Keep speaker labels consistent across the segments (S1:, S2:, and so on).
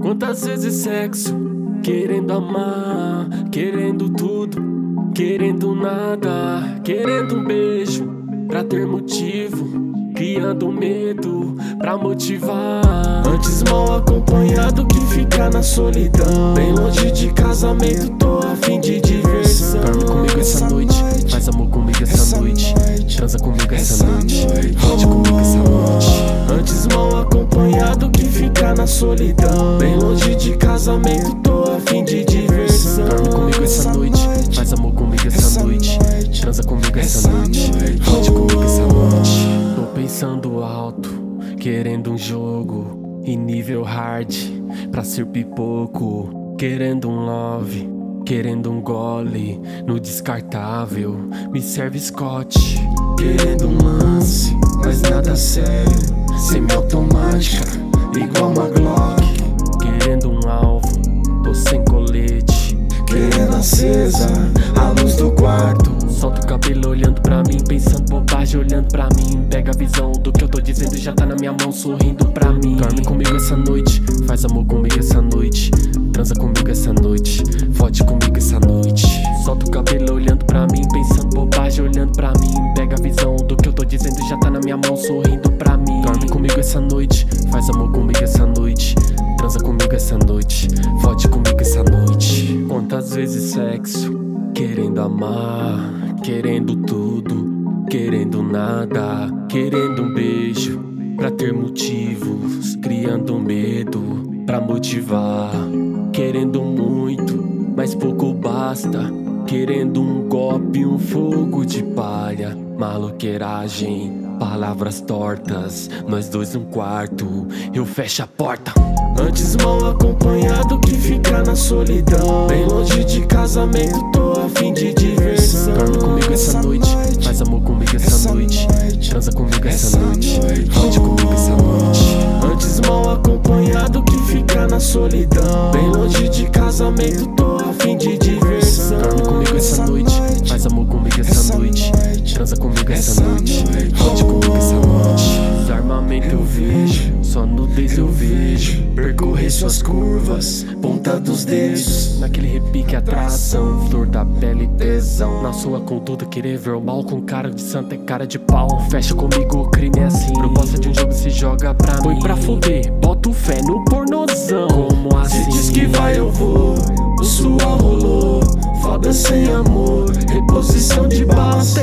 S1: Quantas vezes sexo, querendo amar, querendo tudo, querendo nada, querendo um beijo pra ter motivo, criando medo pra motivar. Antes mal acompanhado que ficar na solidão, bem longe de casamento, tô a fim de diversão. Dorme comigo essa noite, faz amor comigo essa noite, transa comigo essa noite, fode comigo essa noite. Antes mal acompanhado que ficar na solidão, bem longe de casamento, tô a fim de diversão. Dorme comigo essa noite, faz amor comigo essa noite, transa comigo essa noite, fode comigo essa noite. Tô pensando alto, querendo um jogo em nível hard pra ser pipoco, querendo um love, querendo um gole no descartável, me serve Scott. Querendo um lance, mas nada sério, semi-automática, igual uma Glock. Querendo um alvo, tô sem colete, querendo acesa a luz do quarto. Solta o cabelo olhando pra mim, pensando bobagem olhando pra mim. Pega a visão do que eu tô dizendo, já tá na minha mão sorrindo pra mim. Dorme comigo essa noite, faz amor comigo essa noite, transa comigo essa noite, fode comigo essa noite. Solta o cabelo olhando pra mim, pensando bobagem olhando pra mim. Pega a visão do que eu tô dizendo, já tá na minha mão sorrindo pra mim. Dorme comigo essa noite, faz amor comigo essa noite, transa comigo essa noite, fode comigo essa noite. Quantas vezes sexo, querendo amar, querendo tudo, querendo nada, querendo um beijo pra ter motivos, criando medo pra motivar. Querendo muito, mas pouco basta, querendo um golpe, um fogo de palha. Maloqueiragem, palavras tortas, nós dois um quarto, eu fecho a porta. Antes mal acompanhado que ficar na solidão, bem longe de casamento, tô a fim de diversão. Dorme comigo essa noite, faz amor comigo essa noite, transa comigo essa noite, fode comigo essa noite. Antes mal acompanhado que ficar na solidão, bem longe de casamento, tô a fim de diversão. Dorme comigo essa noite, faz amor comigo essa noite, transa comigo essa noite, fode comigo essa noite. Desarmamento eu vejo, só nudez eu vejo, percorrer suas curvas, ponta dos dedos, naquele repique atração, flor da pele tesão. Na sua conduta querer ver o mal com cara de santa é cara de pau. Fecha comigo, o crime é assim, proposta de um jogo se joga pra mim. Põe pra fuder, boto fé no pornozão. Como assim? Se diz que vai eu vou, o suor rolou, foda sem amor, reposição de balas.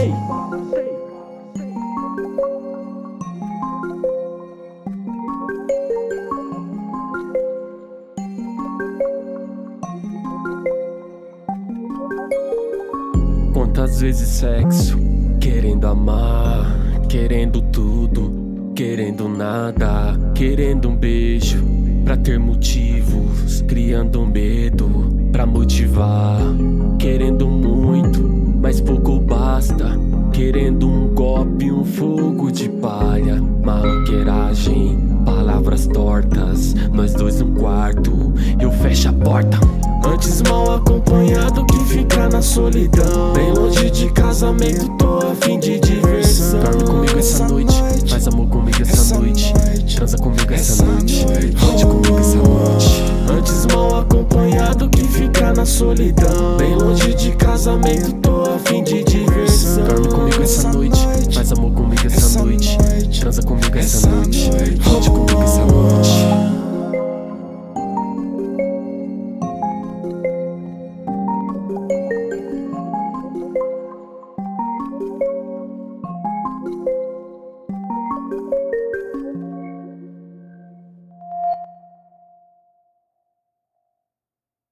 S1: Quantas vezes sexo, querendo amar, querendo tudo, querendo nada, querendo um beijo pra ter motivos, criando medo pra motivar. Querendo muito, mas pouco basta, querendo um golpe, um fogo de palha. Maloqueiragem, palavras tortas, nós dois um quarto, eu fecho a porta. Antes mal acompanhado que ficar na solidão, bem longe de casamento, tô a fim de diversão. Dorme comigo essa noite, faz amor comigo essa noite, transa comigo essa noite, fode comigo essa noite.